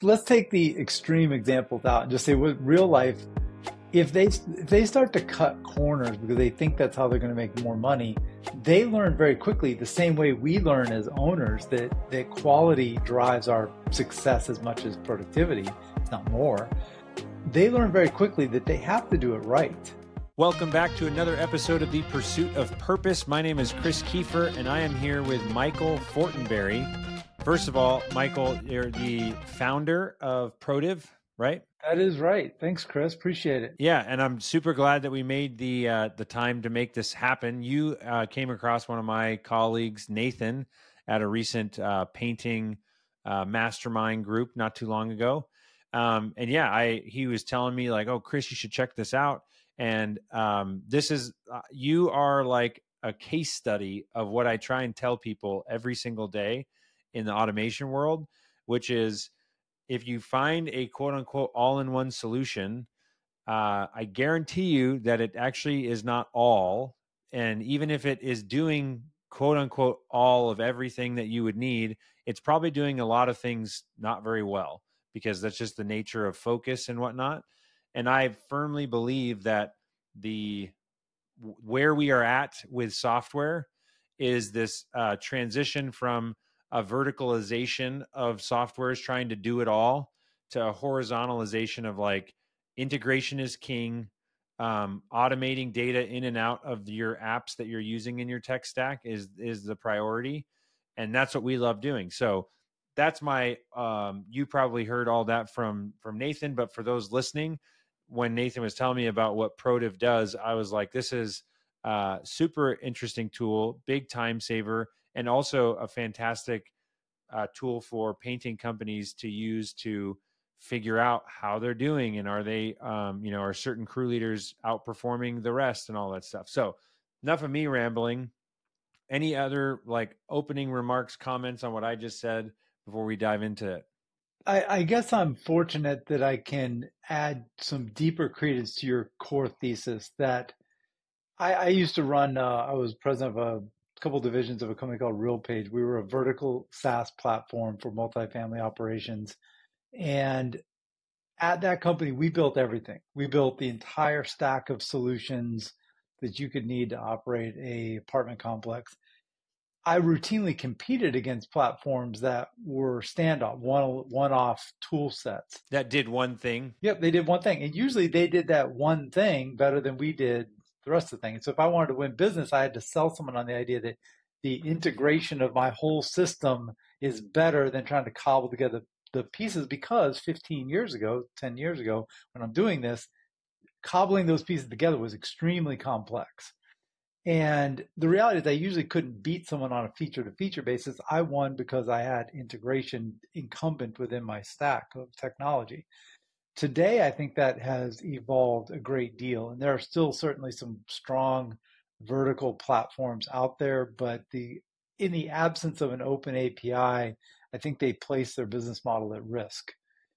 let's take the extreme examples out and just say with real life, if they start to cut corners because they think that's how they're going to make more money, they learn very quickly the same way we learn as owners that quality drives our success as much as productivity, if not more. They learn very quickly that they have to do it right. Welcome back to another episode of The Pursuit of Purpose. My name is Chris Kiefer, and I am here with Michael Fortenberry. First of all, Michael, you're the founder of Protiv, right? That is right. Thanks, Chris. Appreciate it. Yeah, and I'm super glad that we made the time to make this happen. You came across one of my colleagues, Nathan, at a recent painting mastermind group not too long ago. And yeah, he was telling me like, "Oh, Chris, you should check this out." And this is you are like a case study of what I try and tell people every single day in the automation world, which is if you find a quote unquote all-in-one solution, I guarantee you that it actually is not all. And even if it is doing quote unquote all of everything that you would need, it's probably doing a lot of things not very well because that's just the nature of focus and whatnot. And I firmly believe that where we are at with software is this transition from a verticalization of softwares trying to do it all to a horizontalization of like integration is king, automating data in and out of your apps that you're using in your tech stack is the priority. And that's what we love doing. So that's my, you probably heard all that from Nathan, but for those listening, when Nathan was telling me about what Protiv does, I was like, this is a super interesting tool, big time saver, and also a fantastic tool for painting companies to use to figure out how they're doing and are they, are certain crew leaders outperforming the rest and all that stuff. So enough of me rambling. Any other like opening remarks, comments on what I just said before we dive into it? I guess I'm fortunate that I can add some deeper credence to your core thesis that I used to run, I was president of a couple divisions of a company called RealPage. We were a vertical SaaS platform for multifamily operations. And at that company, we built everything. We built the entire stack of solutions that you could need to operate a apartment complex. I routinely competed against platforms that were standoff, one-off tool sets. That did one thing. Yep, they did one thing. And usually they did that one thing better than we did the rest of the thing. And so if I wanted to win business, I had to sell someone on the idea that the integration of my whole system is better than trying to cobble together the pieces because 15 years ago, 10 years ago, when I'm doing this, cobbling those pieces together was extremely complex. And the reality is I usually couldn't beat someone on a feature to feature basis. I won because I had integration incumbent within my stack of technology. Today, I think that has evolved a great deal. And there are still certainly some strong vertical platforms out there, but in the absence of an open API, I think they place their business model at risk.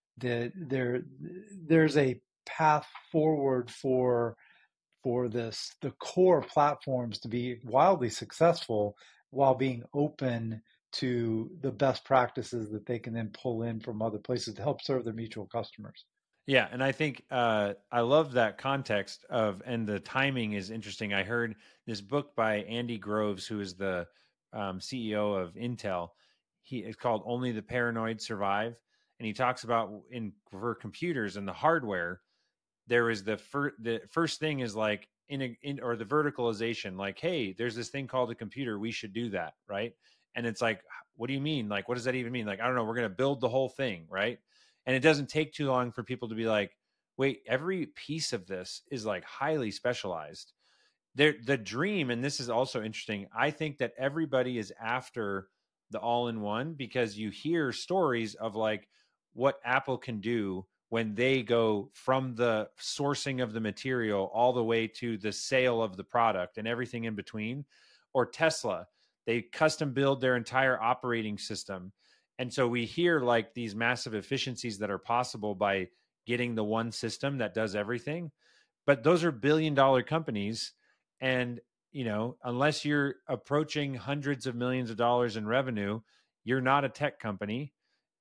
There's a path forward for the core platforms to be wildly successful while being open to the best practices that they can then pull in from other places to help serve their mutual customers. Yeah, and I think I love that context and the timing is interesting. I heard this book by Andy Groves, who is the CEO of Intel. It's called "Only the Paranoid Survive," and he talks about for computers and the hardware. There is the first thing is like or the verticalization, like, hey, there's this thing called a computer, we should do that, right? And it's like, what do you mean? Like, what does that even mean? Like, I don't know, we're going to build the whole thing, right? And it doesn't take too long for people to be like, wait, every piece of this is like highly specialized. The dream, and this is also interesting, I think that everybody is after the all-in-one because you hear stories of like what Apple can do when they go from the sourcing of the material all the way to the sale of the product and everything in between. Or Tesla, they custom build their entire operating system. And so we hear like these massive efficiencies that are possible by getting the one system that does everything. But those are billion-dollar companies. And, unless you're approaching hundreds of millions of dollars in revenue, you're not a tech company.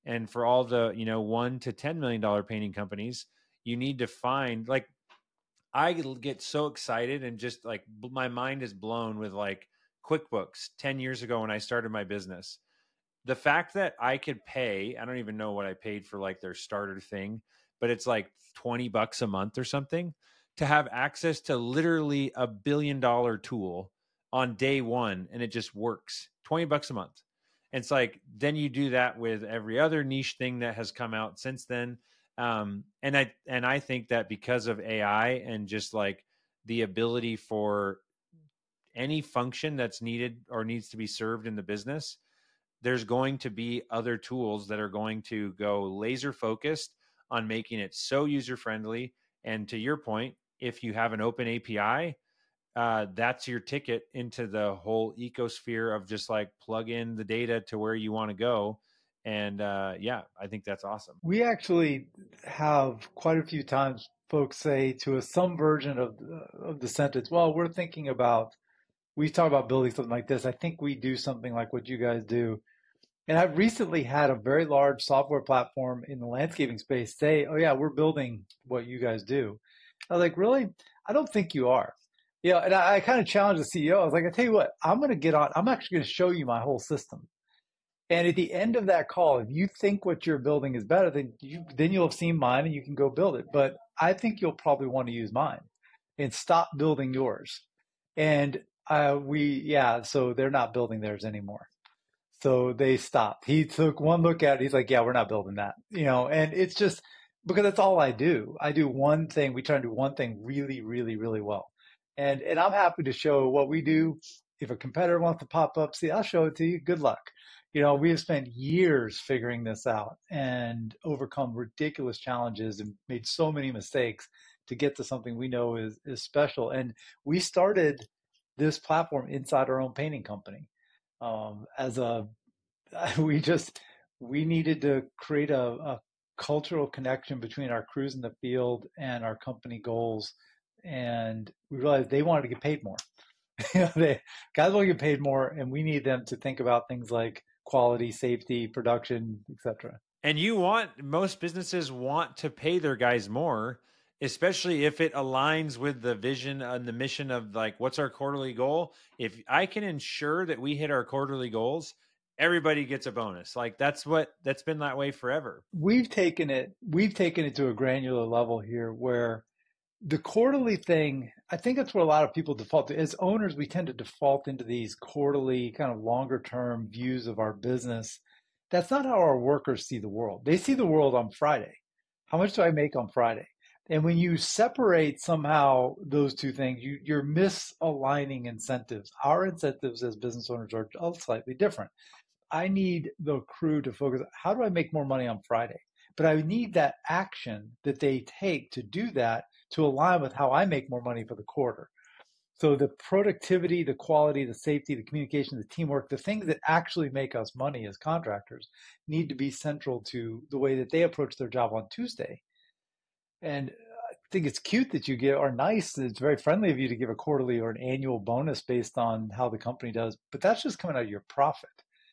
And for all the, $1 to $10 million painting companies, you need to find, like, I get so excited and just like my mind is blown with like QuickBooks 10 years ago when I started my business. The fact that I could pay, I don't even know what I paid for like their starter thing, but it's like $20 a month or something to have access to literally $1 billion tool on day one. And it just works. $20 a month. And it's like, then you do that with every other niche thing that has come out since then. And I think that because of AI and just like the ability for any function that's needed or needs to be served in the business, there's going to be other tools that are going to go laser focused on making it so user friendly. And to your point, if you have an open API, that's your ticket into the whole ecosphere of just like plug in the data to where you want to go. And yeah, I think that's awesome. We actually have quite a few times folks say to us some version of the sentence, well, we're thinking about, we talk about building something like this. I think we do something like what you guys do. And I've recently had a very large software platform in the landscaping space say, oh, yeah, we're building what you guys do. I was like, really? I don't think you are. And I kind of challenged the CEO. I was like, I tell you what, I'm going to get on, I'm actually going to show you my whole system. And at the end of that call, if you think what you're building is better, then you'll have seen mine and you can go build it. But I think you'll probably want to use mine and stop building yours. And so they're not building theirs anymore. So they stopped. He took one look at it. He's like, yeah, we're not building that, and it's just because that's all I do. I do one thing. We try to do one thing really, really, really well. And I'm happy to show what we do. If a competitor wants to pop up, see, I'll show it to you. Good luck. We have spent years figuring this out and overcome ridiculous challenges and made so many mistakes to get to something we know is special. And we started this platform inside our own painting company. As a we needed to create a cultural connection between our crews in the field and our company goals, and we realized they wanted to get paid more. Guys want to get paid more, and we need them to think about things like quality, safety, production, etc. And most businesses want to pay their guys more, especially if it aligns with the vision and the mission of like, what's our quarterly goal? If I can ensure that we hit our quarterly goals, everybody gets a bonus. Like that's been that way forever. We've taken it to a granular level here where the quarterly thing, I think that's where a lot of people default to. As owners, we tend to default into these quarterly kind of longer term views of our business. That's not how our workers see the world. They see the world on Friday. How much do I make on Friday? And when you separate somehow those two things, you're misaligning incentives. Our incentives as business owners are slightly different. I need the crew to focus, how do I make more money on Friday? But I need that action that they take to do that to align with how I make more money for the quarter. So the productivity, the quality, the safety, the communication, the teamwork, the things that actually make us money as contractors need to be central to the way that they approach their job on Tuesday. And I think it's cute that you give, or nice, it's very friendly of you to give a quarterly or an annual bonus based on how the company does, but that's just coming out of your profit.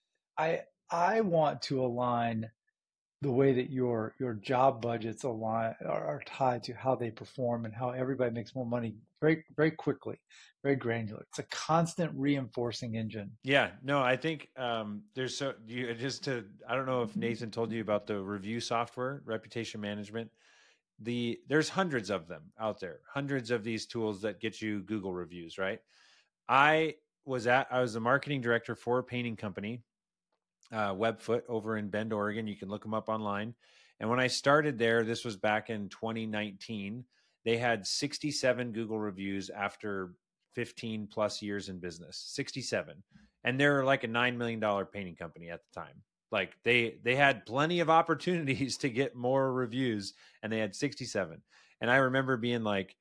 I want to align the way that your job budgets are tied to how they perform and how everybody makes more money very, very quickly, very granular. It's a constant reinforcing engine. Yeah, no, I think I don't know if Nathan told you about the review software, reputation management. There's hundreds of them out there, hundreds of these tools that get you Google reviews, right? I was the marketing director for a painting company, Webfoot, over in Bend, Oregon. You can look them up online. And when I started there, this was back in 2019, they had 67 Google reviews after 15 plus years in business, 67. And they're like a $9 million painting company at the time. Like they had plenty of opportunities to get more reviews, and they had 67. And I remember being like,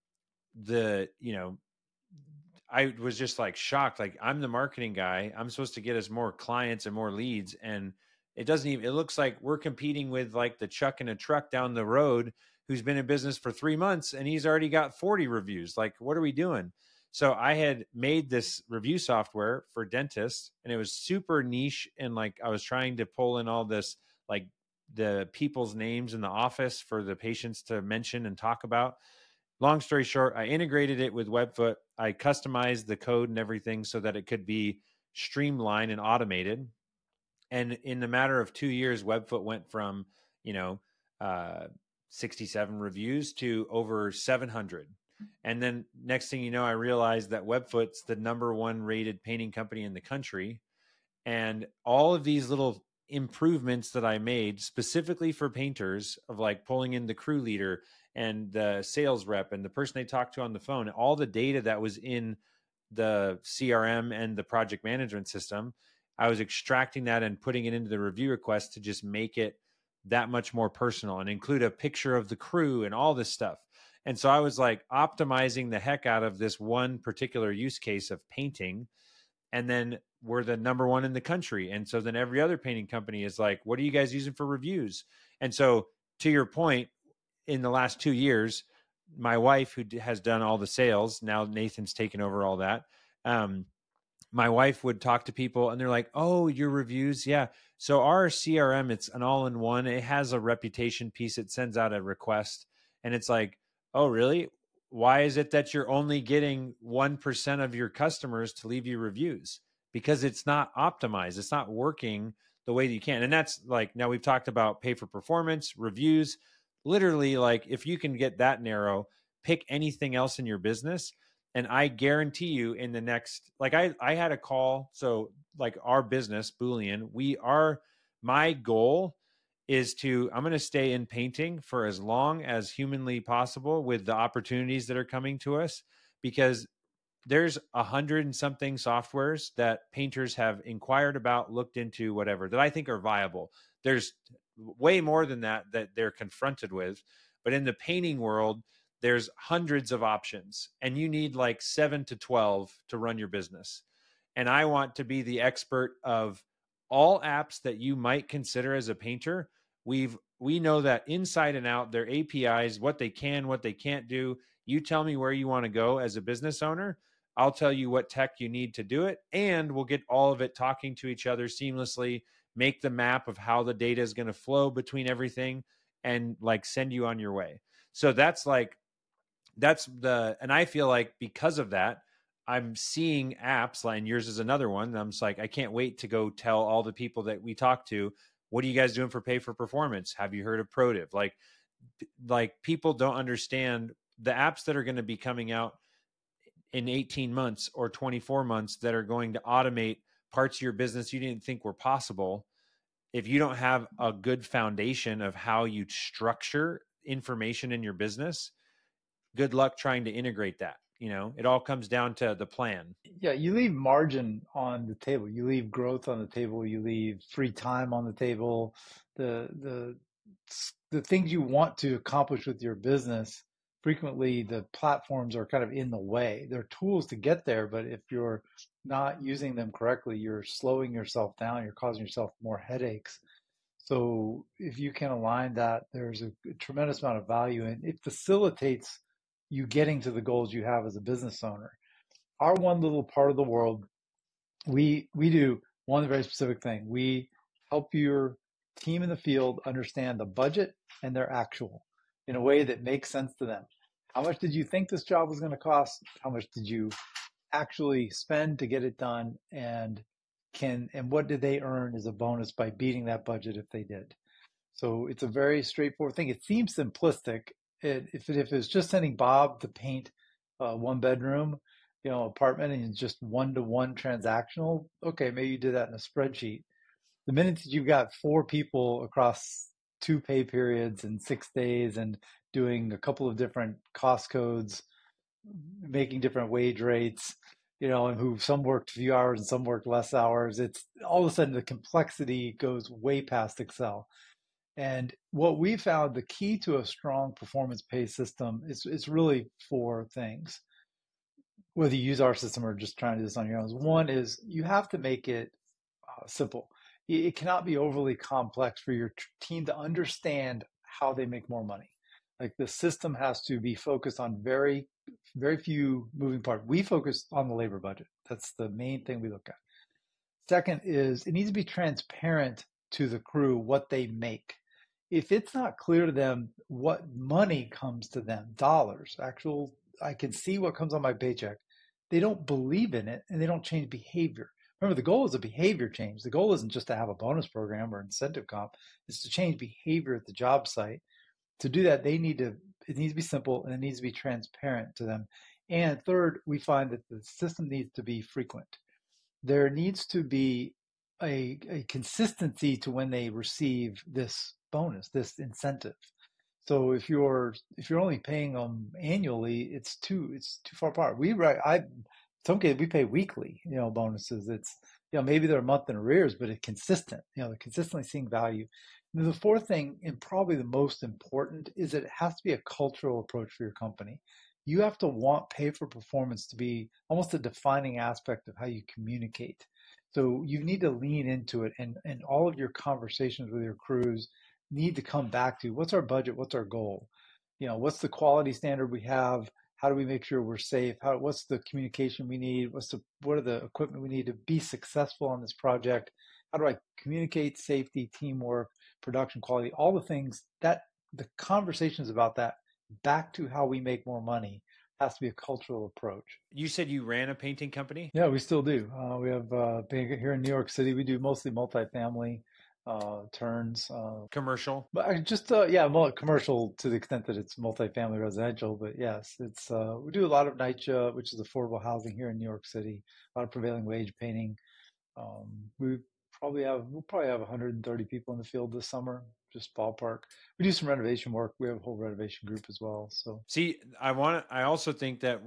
I was just like shocked. Like, I'm the marketing guy. I'm supposed to get us more clients and more leads. And it looks like we're competing with like the Chuck in a truck down the road who's been in business for 3 months and he's already got 40 reviews. Like, what are we doing? So I had made this review software for dentists, and it was super niche. And like, I was trying to pull in all this like the people's names in the office for the patients to mention and talk about. Long story short, I integrated it with Webfoot. I customized the code and everything so that it could be streamlined and automated. And in the matter of 2 years, Webfoot went from, you know, uh, 67 reviews to over 700. And then next thing you know, I realized that Webfoot's the number one rated painting company in the country. And all of these little improvements that I made specifically for painters, of like pulling in the crew leader and the sales rep and the person they talked to on the phone, all the data that was in the CRM and the project management system, I was extracting that and putting it into the review request to just make it that much more personal and include a picture of the crew and all this stuff. And so I was like optimizing the heck out of this one particular use case of painting. And then we're the number one in the country. And so then every other painting company is like, what are you guys using for reviews? And so to your point, in the last 2 years, my wife, who has done all the sales, now Nathan's taken over all that. My wife would talk to people and they're like, oh, your reviews. Yeah. So our CRM, it's an all-in-one. It has a reputation piece. It sends out a request and it's like, oh, really? Why is it that you're only getting 1% of your customers to leave you reviews? Because it's not optimized. It's not working the way that you can. And that's like, now we've talked about pay for performance, reviews. Literally, like if you can get that narrow, pick anything else in your business. And I guarantee you in the next, like I had a call. So like our business, Boolean, my goal is I'm going to stay in painting for as long as humanly possible with the opportunities that are coming to us, because there's 100 and something softwares that painters have inquired about, looked into, whatever, that I think are viable. There's way more than that they're confronted with. But in the painting world, there's hundreds of options and you need like 7 to 12 to run your business. And I want to be the expert of all apps that you might consider as a painter. We know that inside and out, their APIs, what they can, what they can't do. You tell me where you want to go as a business owner. I'll tell you what tech you need to do it. And we'll get all of it talking to each other seamlessly, make the map of how the data is going to flow between everything and like send you on your way. So and I feel like because of that, I'm seeing apps, and yours is another one. I'm just like, I can't wait to go tell all the people that we talk to, what are you guys doing for pay for performance? Have you heard of Protiv? Like people don't understand the apps that are going to be coming out in 18 months or 24 months that are going to automate parts of your business you didn't think were possible. If you don't have a good foundation of how you structure information in your business, good luck trying to integrate that. It all comes down to the plan. Yeah, you leave margin on the table. You leave growth on the table. You leave free time on the table. The the things you want to accomplish with your business, frequently the platforms are kind of in the way. They're tools to get there, but if you're not using them correctly, you're slowing yourself down. You're causing yourself more headaches. So if you can align that, there's a tremendous amount of value, and it facilitates you getting to the goals you have as a business owner. Our one little part of the world, we do one very specific thing. We help your team in the field understand the budget and their actual in a way that makes sense to them. How much did you think this job was going to cost? How much did you actually spend to get it done? And what did they earn as a bonus by beating that budget if they did? So it's a very straightforward thing. It seems simplistic. If it was just sending Bob to paint a one bedroom, apartment and just one-to-one transactional, okay, maybe you did that in a spreadsheet. The minute that you've got 4 people across 2 pay periods and 6 days and doing a couple of different cost codes, making different wage rates, and who some worked a few hours and some worked less hours, it's all of a sudden the complexity goes way past Excel. And what we found, the key to a strong performance pay system is really 4 things. Whether you use our system or just trying to do this on your own. One is you have to make it simple. It cannot be overly complex for your team to understand how they make more money. Like the system has to be focused on very, very few moving parts. We focus on the labor budget. That's the main thing we look at. Second is it needs to be transparent to the crew what they make. If it's not clear to them what money comes to them, dollars, actual, I can see what comes on my paycheck, they don't believe in it and they don't change behavior. Remember, the goal is a behavior change. The goal isn't just to have a bonus program or incentive comp, it's to change behavior at the job site. To do that, it needs to be simple and it needs to be transparent to them. And third, we find that the system needs to be frequent. There needs to be a consistency to when they receive this bonus, this incentive. So if you're only paying them annually, it's too far apart. In some cases we pay weekly, bonuses. It's maybe they're a month in arrears, but it's consistent. They're consistently seeing value. And the fourth thing, and probably the most important, is that it has to be a cultural approach for your company. You have to want pay for performance to be almost a defining aspect of how you communicate. So you need to lean into it, and all of your conversations with your crews need to come back to what's our budget, what's our goal, what's the quality standard we have, how do we make sure we're safe, what's the communication we need, what are the equipment we need to be successful on this project, how do I communicate safety, teamwork, production quality, all the things that the conversations about that back to how we make more money has to be a cultural approach. You said you ran a painting company? Yeah, we still do. We have here in New York City. We do mostly multifamily turns. Commercial? But commercial to the extent that it's multifamily residential. But yes, it's we do a lot of NYCHA, which is affordable housing here in New York City. A lot of prevailing wage painting. We'll probably have 130 people in the field this summer, just ballpark. We do some renovation work. We have a whole renovation group as well. So see, I also think that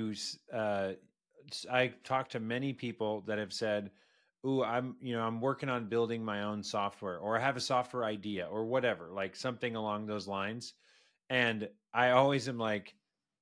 I talked to many people that have said, "Ooh, I'm working on building my own software, or I have a software idea, or whatever, like something along those lines." And I always am like,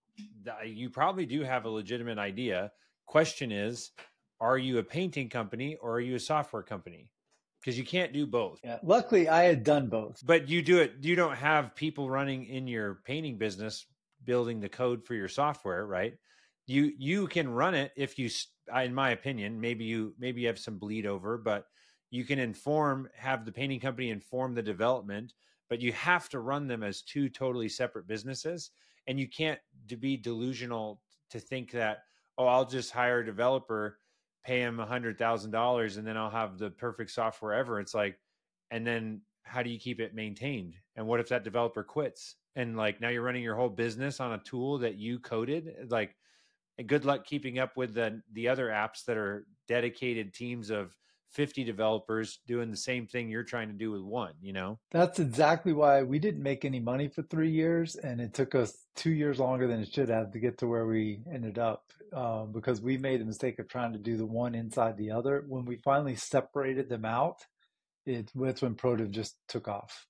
"You probably do have a legitimate idea. Question is, are you a painting company or are you a software company? Because you can't do both." yeah, luckily I had done both. But you do it. You don't have people running in your painting business building the code for your software, right? You can run it if you, in my opinion, maybe you have some bleed over, but you can have the painting company inform the development, but you have to run them as two totally separate businesses, and you can't be delusional to think that, oh, I'll just hire a developer, pay him $100,000, and then I'll have the perfect software ever. It's like, and then how do you keep it maintained? And what if that developer quits? And like now you're running your whole business on a tool that you coded. Like, good luck keeping up with the other apps that are dedicated teams of 50 developers doing the same thing you're trying to do with one, That's exactly why we didn't make any money for 3 years, and it took us 2 years longer than it should have to get to where we ended up, because we made the mistake of trying to do the one inside the other. When we finally separated them out, that's when Protiv just took off.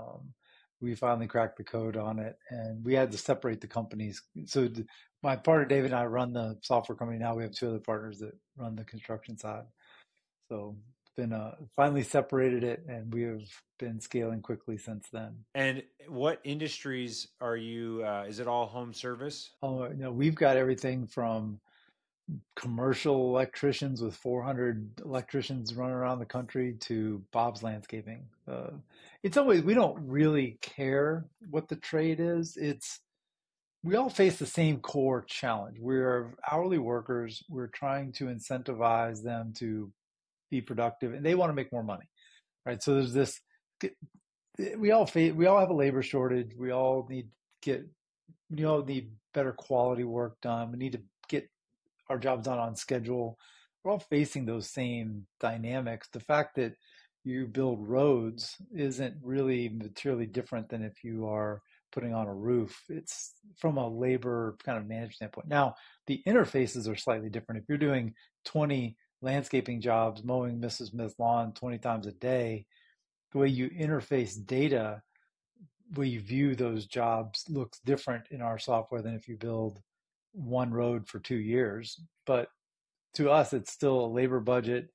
We finally cracked the code on it, and we had to separate the companies. So my partner David and I run the software company now. We have two other partners that run the construction side. So been finally separated it, and we have been scaling quickly since then. And what industries are you? Is it all home service? Oh, we've got everything from commercial electricians with 400 electricians running around the country to Bob's Landscaping. In some ways, we don't really care what the trade is. We all face the same core challenge. We're hourly workers. We're trying to incentivize them to be productive, and they want to make more money, right? So there's this. We all have a labor shortage. We all need better quality work done. We need to get our jobs done on schedule. We're all facing those same dynamics. The fact that you build roads isn't really materially different than if you are putting on a roof. It's from a labor kind of management standpoint. Now, the interfaces are slightly different. If you're doing 20 landscaping jobs, mowing Mrs. Smith's lawn 20 times a day, the way you interface data, the way you view those jobs looks different in our software than if you build one road for 2 years. But to us, it's still a labor budget.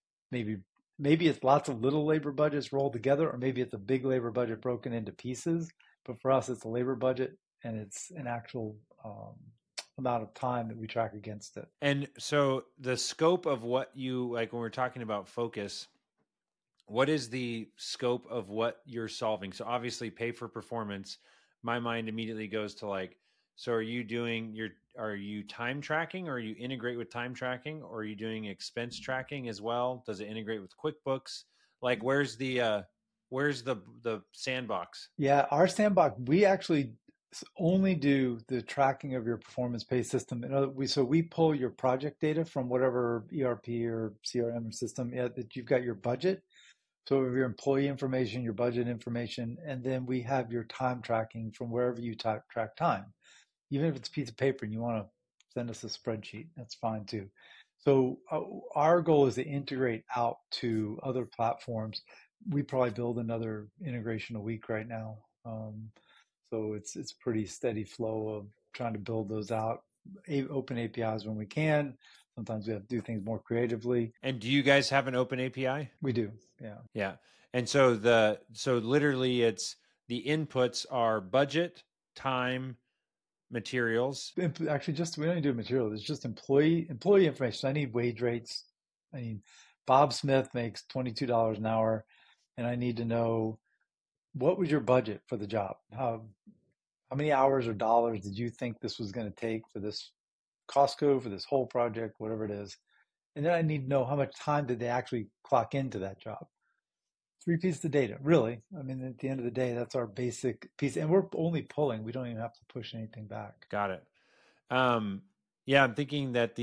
Maybe it's lots of little labor budgets rolled together, or maybe it's a big labor budget broken into pieces. But for us, it's a labor budget, and it's an actual amount of time that we track against it. And so the scope of what you like when we're talking about focus, what is the scope of what you're solving? So obviously pay for performance. My mind immediately goes to like, so are you time tracking, or you integrate with time tracking, or are you doing expense tracking as well? Does it integrate with QuickBooks? Like where's the sandbox? Yeah, our sandbox, we actually only do the tracking of your performance pay system. So we pull your project data from whatever ERP or CRM system that you've got your budget. So we have your employee information, your budget information, and then we have your time tracking from wherever you track time. Even if it's a piece of paper and you want to send us a spreadsheet, that's fine too. So our goal is to integrate out to other platforms. We probably build another integration a week right now. So it's pretty steady flow of trying to build those out, open APIs when we can. Sometimes we have to do things more creatively. And do you guys have an open API? We do, yeah. Yeah. And so literally it's the inputs are budget, time, materials. Actually, just we don't even do material. It's just employee information. So I need wage rates. I need Bob Smith makes $22 an hour, and I need to know what was your budget for the job? How many hours or dollars did you think this was going to take for this Costco, for this whole project, whatever it is? And then I need to know how much time did they actually clock into that job. 3 pieces of data, really. I mean, at the end of the day, that's our basic piece, and we're only pulling. We don't even have to push anything back. Got it. Yeah, I'm thinking that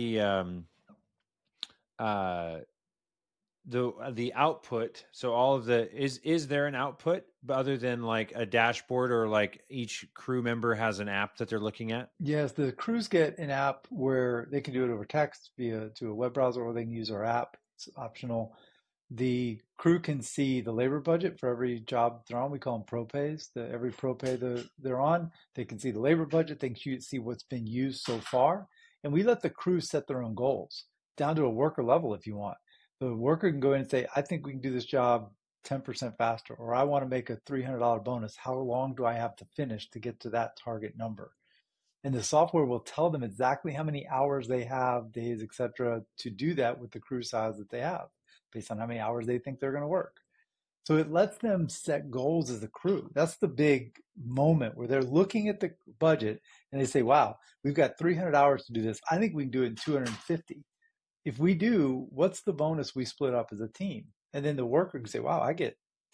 the output. So all of the is there an output other than like a dashboard, or like each crew member has an app that they're looking at? Yes, the crews get an app where they can do it over text via to a web browser, or they can use our app. It's optional. The crew can see the labor budget for every job they're on. We call them pro pays. Every pro pay they're on, they can see the labor budget. They can see what's been used so far. And we let the crew set their own goals down to a worker level if you want. The worker can go in and say, I think we can do this job 10% faster, or I want to make a $300 bonus. How long do I have to finish to get to that target number? And the software will tell them exactly how many hours they have, days, etc., to do that with the crew size that they have, based on how many hours they think they're going to work. So it lets them set goals as a crew. That's the big moment where they're looking at the budget and they say, wow, we've got 300 hours to do this. I think we can do it in 250. If we do, what's the bonus we split up as a team? And then the worker can say, wow, I get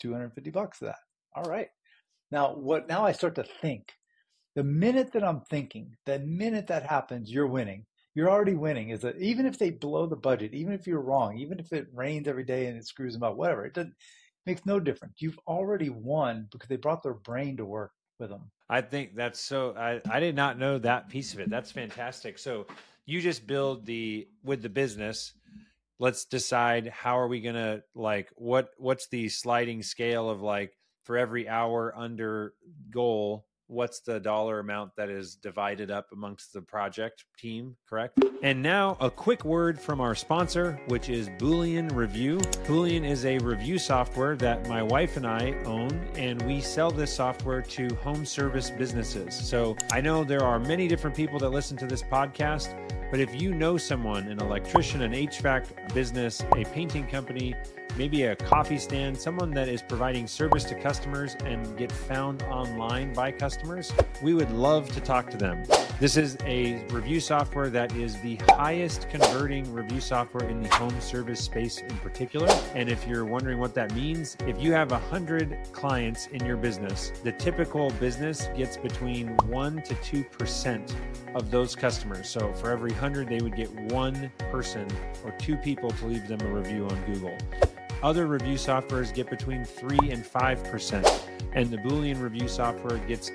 $250 for that. All right. Now I start to think. The minute that I'm thinking, the minute that happens, you're winning. You're already winning. Even if they blow the budget, even if you're wrong, even if it rains every day and it screws them up, whatever, it makes no difference. You've already won because they brought their brain to work with them. I think that's so. I did not know that piece of it. That's fantastic. So you just build with the business. Let's decide how are we gonna like what's the sliding scale of like for every hour under goal, what's the dollar amount that is divided up amongst the project team, correct? And now a quick word from our sponsor, which is Boolean Review. Boolean is a review software that my wife and I own, and we sell this software to home service businesses. So I know there are many different people that listen to this podcast, but if you know someone, an electrician, an HVAC business, a painting company, maybe a coffee stand, someone that is providing service to customers and get found online by customers, we would love to talk to them. This is a review software that is the highest converting review software in the home service space in particular. And if you're wondering what that means, if you have 100 clients in your business, the typical business gets between 1 to 2% of those customers. So for every 100, they would get one person or two people to leave them a review on Google. Other review softwares get between 3 and 5%, and the Boolean review software gets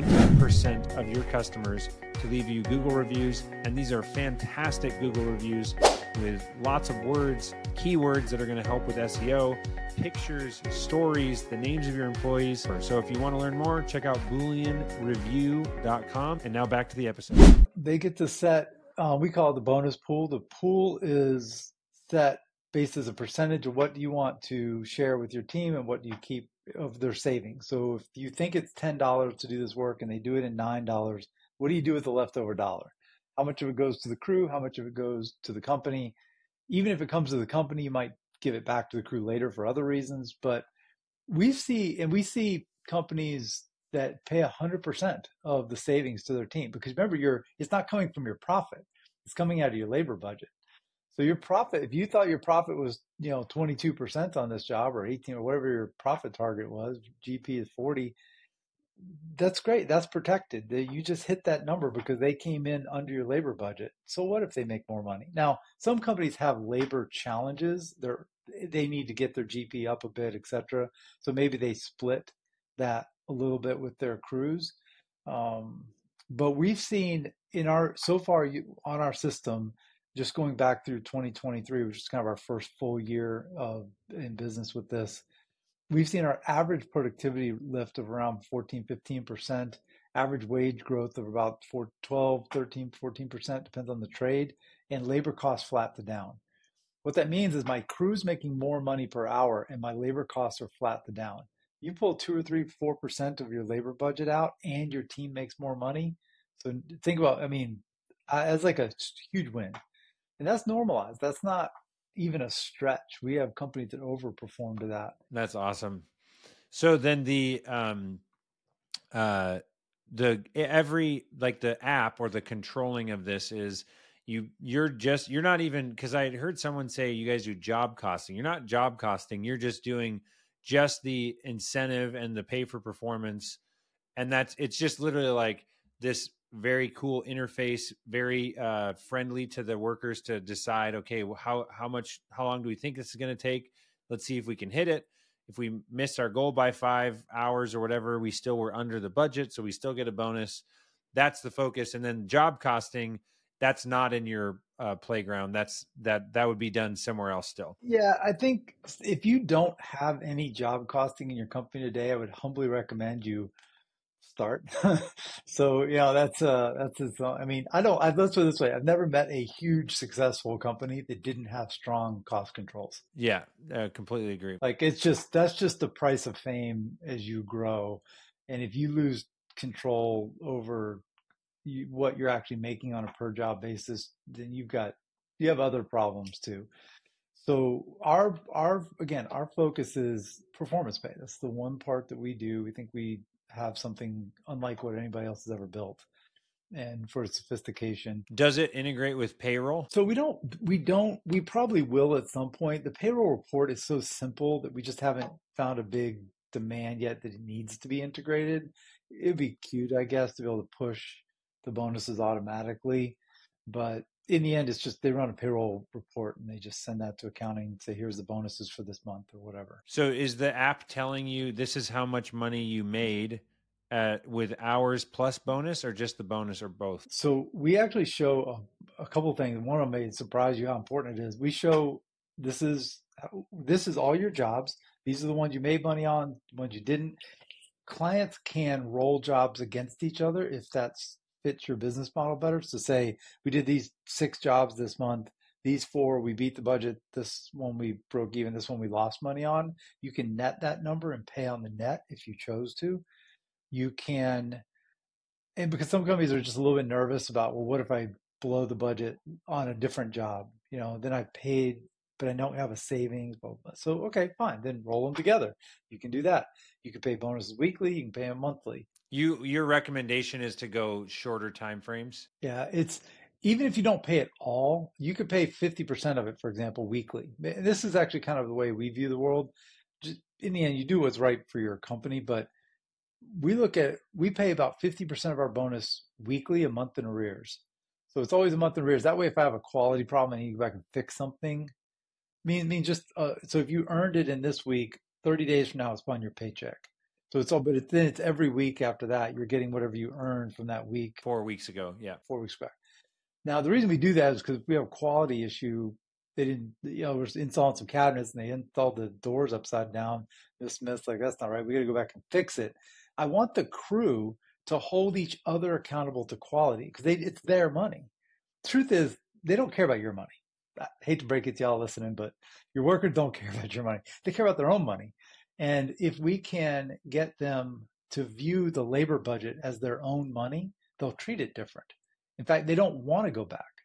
20% of your customers to leave you Google reviews, and these are fantastic Google reviews with lots of words, keywords that are going to help with SEO, pictures, stories, the names of your employees. So if you want to learn more, check out booleanreview.com. And now back to the episode. They get to set, we call it the bonus pool. The pool is set based as a percentage of what you want to share with your team and what you keep of their savings. So if you think it's $10 to do this work and they do it in $9, what do you do with the leftover dollar? How much of it goes to the crew? How much of it goes to the company? Even if it comes to the company, you might give it back to the crew later for other reasons. But we see companies that pay 100% of the savings to their team because remember, it's not coming from your profit; it's coming out of your labor budget. So your profit, if you thought your profit was 22% on this job or 18 or whatever your profit target was, GP is 40. That's great. That's protected. You just hit that number because they came in under your labor budget. So what if they make more money? Now, some companies have labor challenges. They need to get their GP up a bit, et cetera. So maybe they split that a little bit with their crews. But we've seen so far on our system, just going back through 2023, which is kind of our first full year in business with this, we've seen our average productivity lift of around 14, 15%, average wage growth of about 12, 13, 14%, depends on the trade, and labor costs flat to down. What that means is my crew's making more money per hour and my labor costs are flat to down. You pull 2 or 3, 4% of your labor budget out and your team makes more money. So think about, that's like a huge win. And that's normalized. That's not even a stretch. We have companies that overperform to that. That's awesome. So then the app or the controlling of this is you're not even, because I heard someone say you guys do job costing. You're not job costing. You're just doing just the incentive and the pay for performance. And it's just literally like this very cool interface, very friendly to the workers to decide, okay, well, how long do we think this is going to take? Let's see if we can hit it. If we miss our goal by 5 hours or whatever, we still were under the budget, so we still get a bonus. That's the focus. And then job costing, that's not in your playground. That would be done somewhere else still. Yeah, I think if you don't have any job costing in your company today, I would humbly recommend you start. So that's let's put it this way. I've never met a huge successful company that didn't have strong cost controls. Yeah, completely agree. Like that's just the price of fame as you grow. And if you lose control over what you're actually making on a per job basis, then you have other problems too. So our focus is performance pay. That's the one part that we do. We think we have something unlike what anybody else has ever built, and for its sophistication. Does it integrate with payroll? So we probably will at some point. The payroll report is so simple that we just haven't found a big demand yet that it needs to be integrated. It'd be cute, I guess, to be able to push the bonuses automatically, but in the end, it's just they run a payroll report and they just send that to accounting and say, here's the bonuses for this month or whatever. So is the app telling you this is how much money you made with hours plus bonus, or just the bonus, or both? So we actually show a couple of things. One of them may surprise you how important it is. We show this is all your jobs. These are the ones you made money on, the ones you didn't. Clients can roll jobs against each other if that's fits your business model better. So say we did these 6 jobs this month, these 4 we beat the budget, this one we broke even, this one we lost money on. You can net that number and pay on the net if you chose to. You can, and because some companies are just a little bit nervous about, well, what if I blow the budget on a different job? Then I paid, but I don't have a savings. So okay, fine, then roll them together. You can do that. You can pay bonuses weekly. You can pay them monthly. Your recommendation is to go shorter time frames? Yeah, it's even if you don't pay it all, you could pay 50% of it, for example, weekly. This is actually kind of the way we view the world. Just, in the end, you do what's right for your company, but we pay about 50% of our bonus weekly, a month in arrears. So it's always a month in arrears. That way, if I have a quality problem and you go back and fix something, so if you earned it in this week, 30 days from now, it's on your paycheck. So then it's every week after that, you're getting whatever you earned from that week. 4 weeks ago. Yeah. 4 weeks back. Now, the reason we do that is because we have a quality issue. They didn't, we're installing some cabinets and they installed the doors upside down. Ms. Smith's like, that's not right. We got to go back and fix it. I want the crew to hold each other accountable to quality because it's their money. Truth is, they don't care about your money. I hate to break it to y'all listening, but your workers don't care about your money. They care about their own money. And if we can get them to view the labor budget as their own money, they'll treat it different. In fact, they don't want to go back.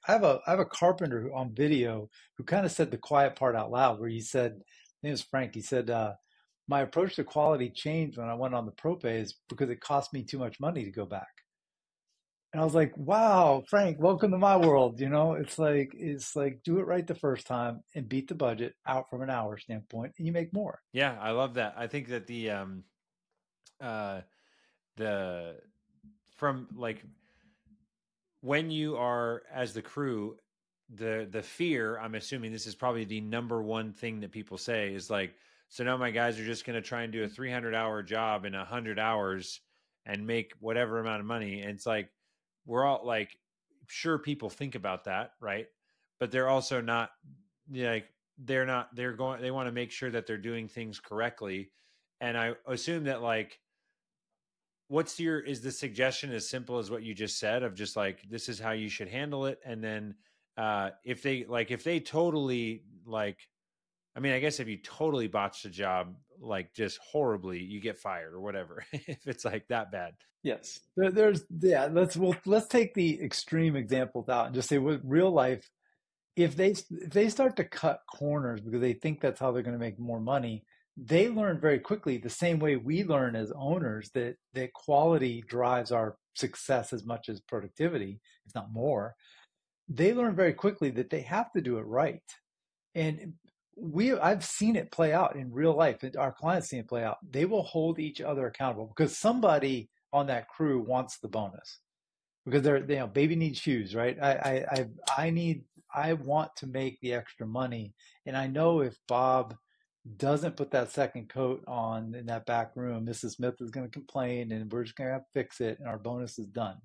I have a carpenter on video who kind of said the quiet part out loud, where he said, his name is Frank. He said, my approach to quality changed when I went on the pro pays because it cost me too much money to go back. And I was like, wow, Frank, welcome to my world. It's like do it right the first time and beat the budget out from an hour standpoint, and you make more. Yeah, I love that. I think that uh the from like when you are as the crew, the fear, I'm assuming this is probably the number one thing that people say is like, so now my guys are just going to try and do a 300-hour job in 100 hours and make whatever amount of money. And it's like, we're all like, sure, people think about that, right? But they're also not like, they're going, they want to make sure that they're doing things correctly. And I assume that like, what's your, is the suggestion as simple as what you just said of just like, this is how you should handle it? And then if they totally like, I mean, I guess if you totally botched a job like just horribly, you get fired or whatever. If it's like that bad. Yes, yeah. Let's take the extreme examples out and just say with real life, if they start to cut corners because they think that's how they're going to make more money, they learn very quickly the same way we learn as owners that quality drives our success as much as productivity, if not more. They learn very quickly that they have to do it right. And I've seen it play out in real life. Our clients see it play out. They will hold each other accountable because somebody on that crew wants the bonus because they're, baby needs shoes, right? I want to make the extra money, and I know if Bob doesn't put that second coat on in that back room, Mrs. Smith is going to complain, and we're just going to have to fix it, and our bonus is done.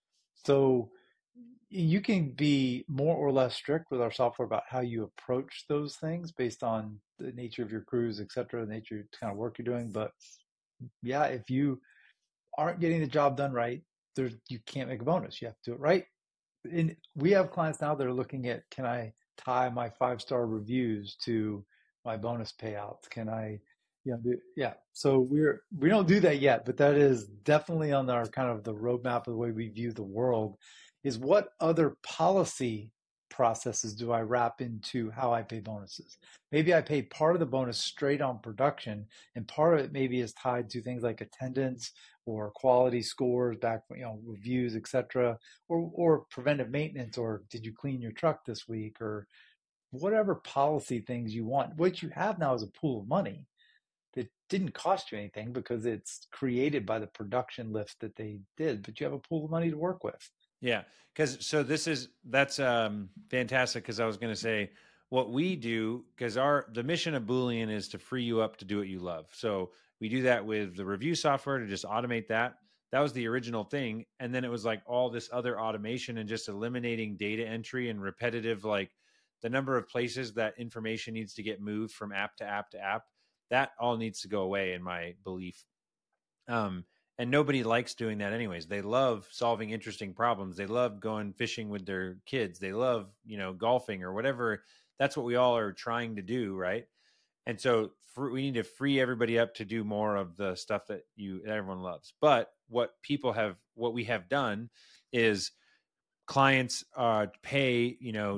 So you can be more or less strict with our software about how you approach those things based on the nature of your crews, et cetera, the nature of the kind of work you're doing. But yeah, if you aren't getting the job done right, you can't make a bonus. You have to do it right. And we have clients now that are looking at, can I tie my 5-star reviews to my bonus payouts? Can I, yeah. So we don't do that yet, but that is definitely on our kind of the roadmap of the way we view the world is what other policy processes do I wrap into how I pay bonuses? Maybe I pay part of the bonus straight on production, and part of it maybe is tied to things like attendance or quality scores, back, reviews, etc., or preventive maintenance, or did you clean your truck this week, or whatever policy things you want. What you have now is a pool of money that didn't cost you anything because it's created by the production lift that they did, but you have a pool of money to work with. Yeah, because so that's fantastic. Because I was going to say what we do, because the mission of Boolean is to free you up to do what you love. So we do that with the review software to just automate that. That was the original thing, and then it was like all this other automation and just eliminating data entry and repetitive, like the number of places that information needs to get moved from app to app to app. That all needs to go away, in my belief. Um, and nobody likes doing that anyways. They love solving interesting problems. They love going fishing with their kids. They love, golfing or whatever. That's what we all are trying to do, right? And so we need to free everybody up to do more of the stuff that everyone loves. But what we have done is clients pay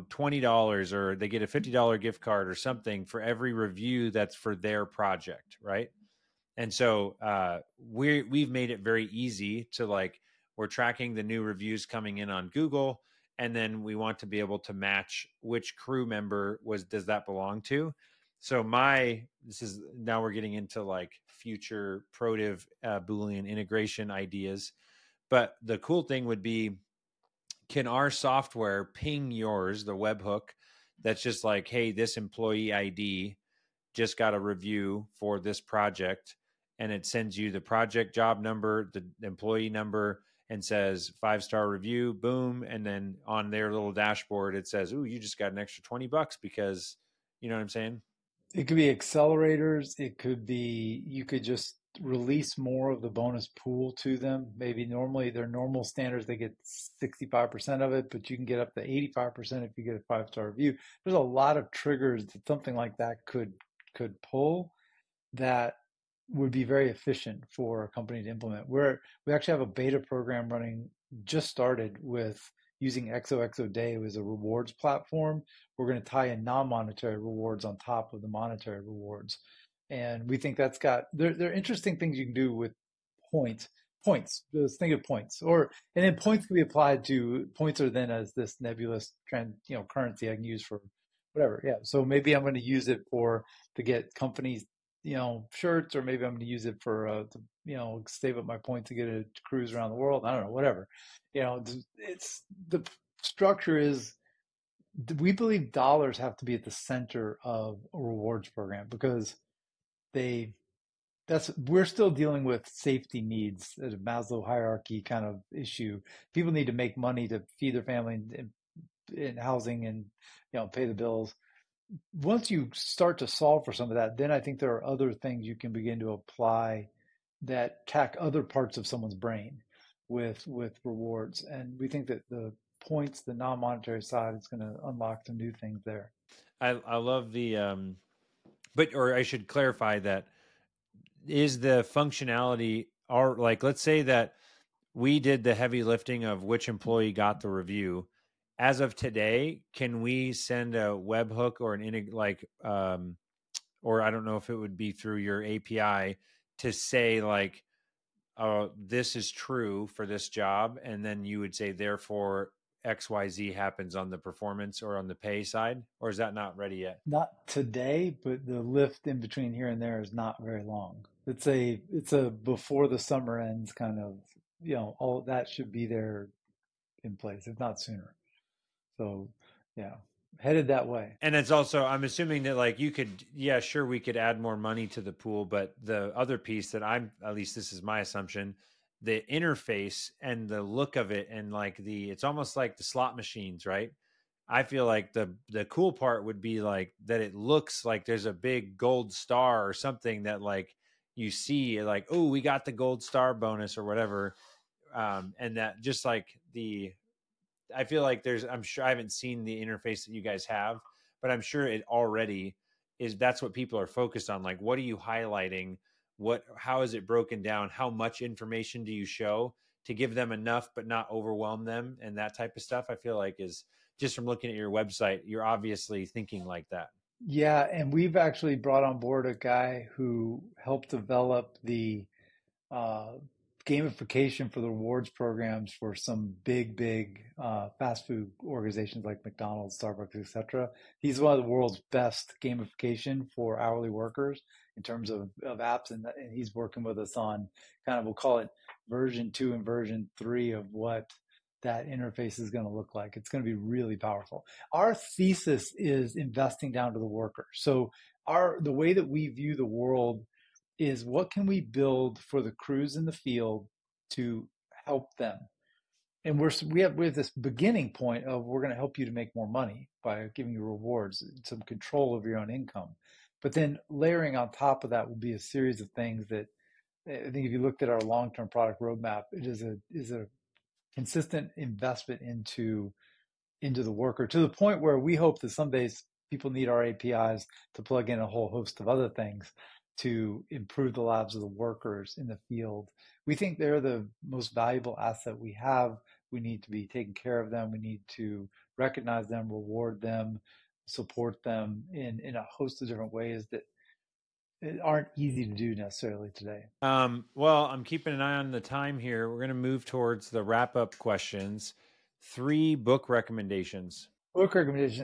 $20 or they get a $50 gift card or something for every review that's for their project, right? And so we've made it very easy to like, we're tracking the new reviews coming in on Google, and then we want to be able to match which crew member does that belong to. So this is now we're getting into like future Protiv Boolean integration ideas. But the cool thing would be, can our software ping yours, the webhook, that's just like, hey, this employee ID just got a review for this project, and it sends you the project job number, the employee number, and says 5-star review, boom. And then on their little dashboard, it says, ooh, you just got an extra $20 because, you know what I'm saying? It could be accelerators. It could be, you could just release more of the bonus pool to them. Maybe normally their normal standards, they get 65% of it, but you can get up to 85% if you get a 5-star review. There's a lot of triggers that something like that could pull that would be very efficient for a company to implement. We actually have a beta program running, just started with using XOXO Day as a rewards platform. We're going to tie in non-monetary rewards on top of the monetary rewards. And we think that's got, there are interesting things you can do with points. Points, just think of points, and then points can be applied to, points are then as this nebulous currency I can use for whatever. Yeah. So maybe I'm going to use it to get companies, shirts, or maybe I'm going to use it to, save up my points to get a cruise around the world. I don't know, whatever. It's the structure is, we believe dollars have to be at the center of a rewards program because they we're still dealing with safety needs at a Maslow hierarchy kind of issue. People need to make money to feed their family and housing and pay the bills. Once you start to solve for some of that, then I think there are other things you can begin to apply that attack other parts of someone's brain with rewards. And we think that the points, the non-monetary side, is going to unlock some new things there. I love or I should clarify that, is the functionality, or like, let's say that we did the heavy lifting of which employee got the review. As of today, can we send a webhook or or I don't know if it would be through your API to say like, oh, this is true for this job, and then you would say therefore XYZ happens on the performance or on the pay side, or is that not ready yet? Not today, but the lift in between here and there is not very long. It's a before the summer ends kind of, all that should be there in place, if not sooner. So yeah, headed that way. And it's also, I'm assuming that like you could, yeah, sure, we could add more money to the pool, but the other piece that at least this is my assumption, the interface and the look of it, and like it's almost like the slot machines, right? I feel like the cool part would be like that it looks like there's a big gold star or something that like you see like, oh, we got the gold star bonus or whatever. And that just like I feel like I'm sure I haven't seen the interface that you guys have, but I'm sure it already is. That's what people are focused on. Like, what are you highlighting? How is it broken down? How much information do you show to give them enough, but not overwhelm them? And that type of stuff, I feel like, is just from looking at your website, you're obviously thinking like that. Yeah, and we've actually brought on board a guy who helped develop the uh, gamification for the rewards programs for some big fast food organizations like McDonald's, Starbucks, etc. He's one of the world's best gamification for hourly workers in terms of apps, and he's working with us on kind of, we'll call it version 2 and version 3 of what that interface is going to look like. It's going to be really powerful. Our thesis is investing down to the worker. So the way that we view the world is, what can we build for the crews in the field to help them? And we have this beginning point of, we're going to help you to make more money by giving you rewards, some control over your own income. But then layering on top of that will be a series of things that, I think if you looked at our long-term product roadmap, it is a consistent investment into the worker, to the point where we hope that some days people need our APIs to plug in a whole host of other things to improve the lives of the workers in the field. We think they're the most valuable asset we have. We need to be taking care of them. We need to recognize them, reward them, support them in a host of different ways that aren't easy to do necessarily today. Well, I'm keeping an eye on the time here. We're going to move towards the wrap up questions. 3 book recommendations. Book recommendation.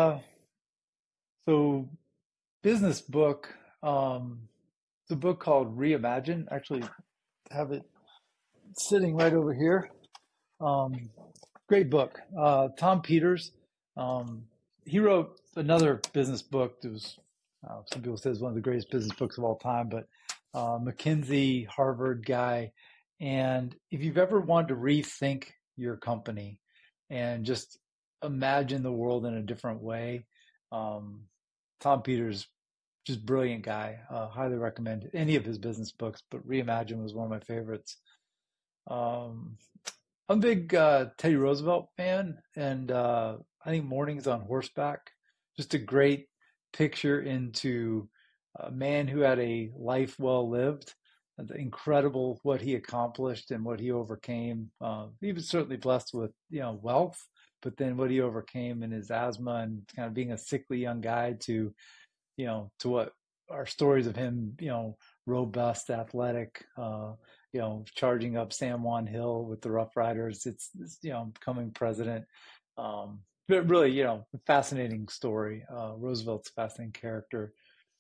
So business book. It's a book called Reimagine. Actually, have it sitting right over here. Great book. Tom Peters. He wrote another business book that was, some people say, is one of the greatest business books of all time, but McKinsey, Harvard guy. And if you've ever wanted to rethink your company and just imagine the world in a different way, Tom Peters, just brilliant guy. Highly recommend any of his business books, but Reimagine was one of my favorites. I'm a big Teddy Roosevelt fan, and I think Mornings on Horseback, just a great picture into a man who had a life well lived, incredible what he accomplished and what he overcame. He was certainly blessed with, wealth, but then what he overcame in his asthma and kind of being a sickly young guy to, to what our stories of him, robust, athletic, charging up San Juan Hill with the Rough Riders. It's becoming president. But really, fascinating story. Roosevelt's a fascinating character.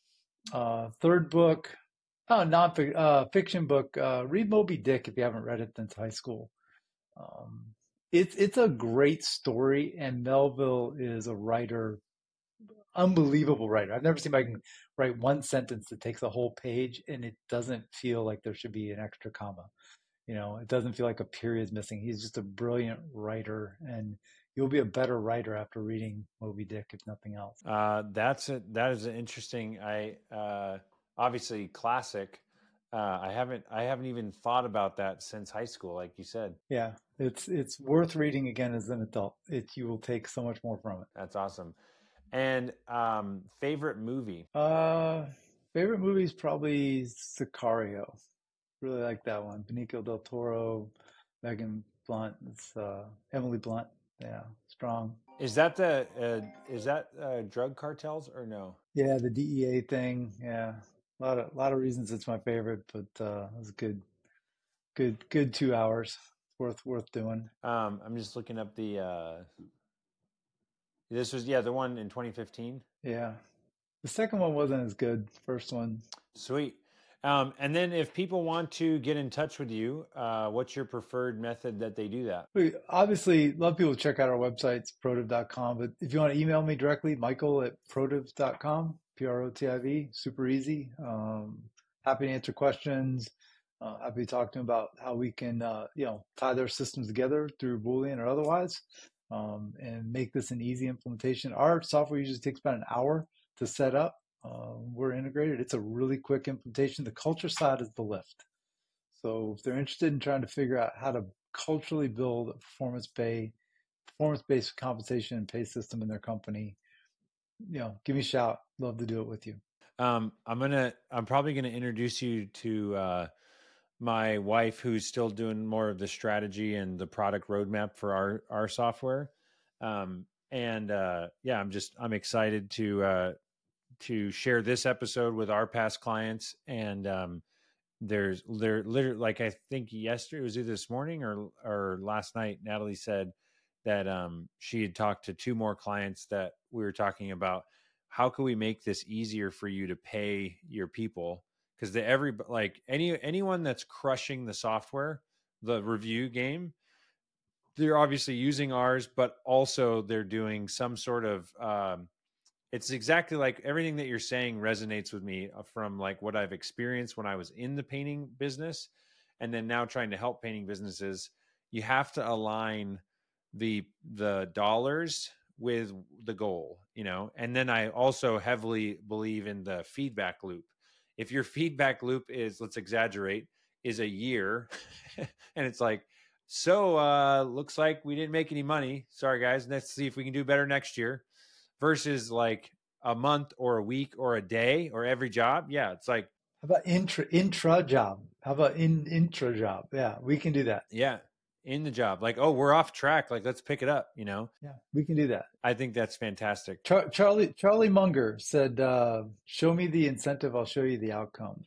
Third book, fiction book. Read Moby Dick if you haven't read it since high school. It's a great story, and Melville is a writer, unbelievable writer. I've never seen anybody can write one sentence that takes a whole page, and it doesn't feel like there should be an extra comma. It doesn't feel like a period's missing. He's just a brilliant writer, and you'll be a better writer after reading Moby Dick, if nothing else. That is an interesting. Obviously classic. I haven't even thought about that since high school, like you said. Yeah, it's worth reading again as an adult. You will take so much more from it. That's awesome. And favorite movie? Favorite movie is probably Sicario. Really like that one. Benicio del Toro, Megan Blunt. It's Emily Blunt. Yeah, strong. Is that drug cartels or no? Yeah, the DEA thing. Yeah, a lot of reasons it's my favorite, but it was a good 2 hours. Worth doing. I'm just looking up the. This was the one in 2015. Yeah, the second one wasn't as good. First one. Sweet. And then if people want to get in touch with you, what's your preferred method that they do that? We obviously love people to check out our websites, protiv.com. But if you want to email me directly, michael@protiv.com, PROTIV, super easy. Happy to answer questions. Happy to talk to them about how we can, tie their systems together through Boolean or otherwise, and make this an easy implementation. Our software usually takes about an hour to set up. We're integrated. It's a really quick implementation. The culture side is the lift. So if they're interested in trying to figure out how to culturally build a performance-based compensation and pay system in their company, give me a shout. Love to do it with you. I'm probably gonna introduce you to my wife, who's still doing more of the strategy and the product roadmap for our software. I'm excited to share this episode with our past clients. And they're literally, like, I think yesterday, it was either this morning or last night, Natalie said that she had talked to 2 more clients that we were talking about. How can we make this easier for you to pay your people? Because anyone that's crushing the software, the review game, they're obviously using ours, but also they're doing some sort of it's exactly like everything that you're saying resonates with me from like what I've experienced when I was in the painting business, and then now trying to help painting businesses. You have to align the dollars with the goal, and then I also heavily believe in the feedback loop. If your feedback loop is, let's exaggerate, is a year and it's like, looks like we didn't make any money. Sorry guys, let's see if we can do better next year. Versus like a month or a week or a day or every job. Yeah, it's like, how about intra job? How about intra job? Yeah, we can do that. Yeah, in the job. Like, oh, we're off track. Like, let's pick it up. Yeah, we can do that. I think that's fantastic. Charlie Munger said, "Show me the incentive, I'll show you the outcome."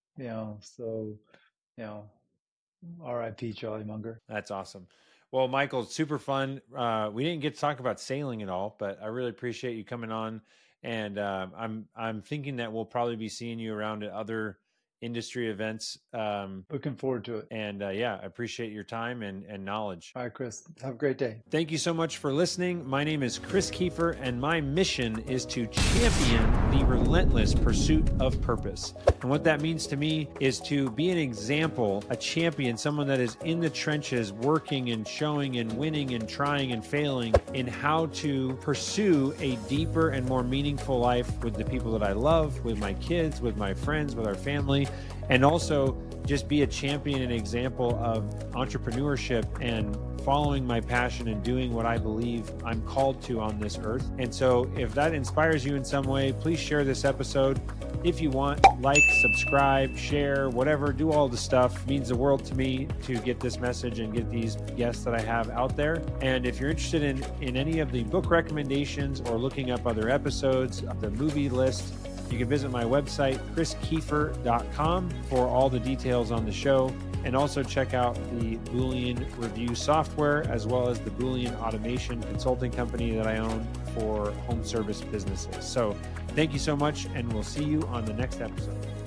R.I.P. Charlie Munger. That's awesome. Well, Michael, it's super fun. We didn't get to talk about sailing at all, but I really appreciate you coming on. And I'm thinking that we'll probably be seeing you around at other industry events. Looking forward to it. And I appreciate your time and knowledge. All right, Chris, have a great day. Thank you so much for listening. My name is Chris Kiefer, and my mission is to champion the relentless pursuit of purpose. And what that means to me is to be an example, a champion, someone that is in the trenches, working and showing and winning and trying and failing in how to pursue a deeper and more meaningful life with the people that I love, with my kids, with my friends, with our family, and also just be a champion and example of entrepreneurship and following my passion and doing what I believe I'm called to on this earth. And so if that inspires you in some way, please share this episode. If you want, like, subscribe, share, whatever, do all the stuff. It means the world to me to get this message and get these guests that I have out there. And if you're interested in any of the book recommendations or looking up other episodes of the movie list, you can visit my website, chriskiefer.com, for all the details on the show. And also check out the Boolean review software, as well as the Boolean automation consulting company that I own for home service businesses. So thank you so much, and we'll see you on the next episode.